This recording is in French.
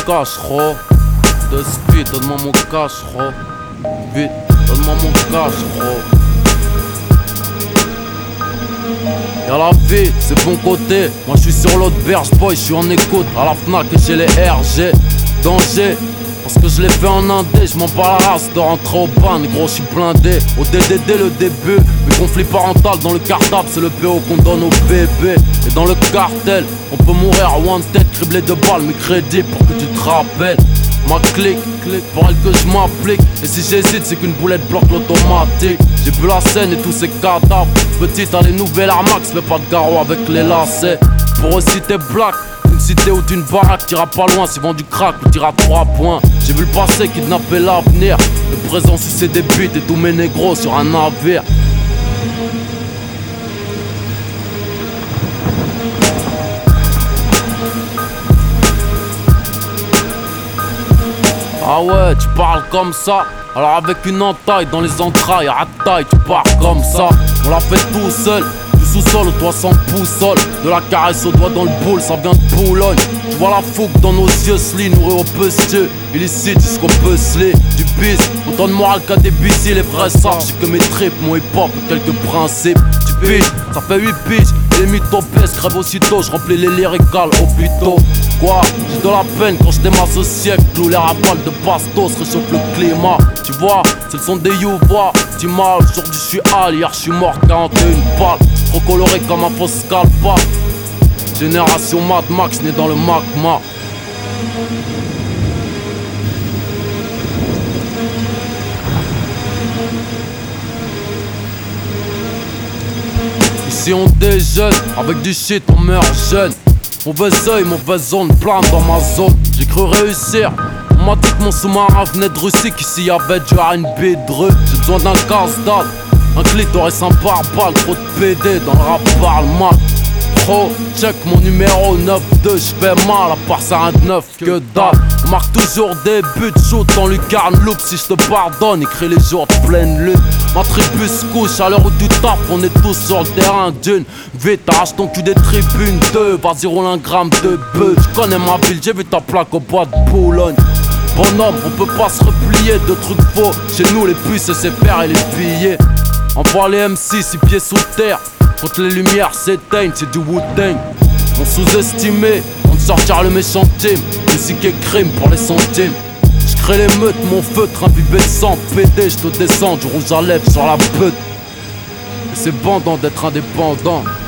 cash, ro. De speed, donne-moi mon cash, ro. Vite, donne-moi mon cash, ro. Y'a la vie, c'est bon côté. Moi je suis sur l'autre berge, boy, je suis en écoute. À la Fnac et chez les RG. Danger, parce que je l'ai fait en indé. Je m'en bats la race de rentrer au ban, gros, je suis blindé. Au DDD le début, le conflit parental dans le cartable, c'est le PO qu'on donne au bébé. Et dans le cartel, on peut mourir à one tête, criblé de balles, mais crédit pour que tu te rappelles. Ma clique, pour elle que je m'applique. Et si j'hésite, c'est qu'une boulette bloque l'automatique. J'ai vu la scène et tous ces cadavres. Petite, à les nouvelles Armax, fais pas de garrot avec les lacets. Pour eux, si t'es black, une cité ou d'une baraque, t'iras pas loin, si vend du crack ou t'iras 3 points. J'ai vu le passé kidnapper l'avenir. Le présent, si c'est des buts et tous mes négros sur un navire. Ah ouais, tu parles comme ça. Alors avec une entaille dans les entrailles, à taille, tu pars comme ça. On l'a fait tout seul, du sous-sol au toit sans boussole. De la caresse au doigt dans le boule, ça vient de Boulogne. Tu vois la fougue dans nos yeux, sli, nourri au pescieux. Illicite jusqu'au puzzlé, du bis. Autant de morale qu'à des bicis, les vrais savent. J'ai que mes tripes, mon hip-hop et quelques principes. Tu piges, ça fait 8 piges. Et les mythos pèsent, crève aussitôt. Je remplis les lyricales au buto. Quoi, j'ai de la peine quand je démasse au siècle. Clou les rafales de bastos, réchauffe le climat. Tu vois, c'est le son des you-voix. Tu mal, aujourd'hui je suis hal, hier je suis mort 41 balles. Trop coloré comme un faux scalpa. Génération Mad Max né dans le magma. Ici on déjeune, avec du shit on meurt jeune. Mauvais oeil, mauvaise zone, plein dans ma zone. J'ai cru réussir. On m'a dit que mon sous-marin venait de Russie, qu'ici y'avait du R&B dreux. J'ai besoin d'un casse-date, un clitoris, un pare-balles. Trop de PD dans le rap parle mal. Pro, check mon numéro 9-2, j'fais mal à part ça un 9 que dalle. On marque toujours des buts, shoot en lucarne, look si j'te pardonne, écris les jours de pleine lune. Ma tribu se couche à l'heure où tu tapes, on est tous sur le terrain d'une. Vite, arrache ton cul des tribunes 2, vas-y roule un gramme de bœuf. J'connais ma ville, j'ai vu ta plaque au bois de Boulogne. Bonhomme, on peut pas se replier de trucs faux. Chez nous les puces c'est faire et les billets. Envoie les M6 6 pieds sous terre. Quand les lumières s'éteignent, c'est du Wu-Tang. On sous-estimé, on sortira le méchant team. Musique et crime pour les centimes. J'crée les meutes, mon feutre imbibé de sang. PD, j'te descends, du rouge à lèvres sur la pute. Et c'est bandant d'être indépendant.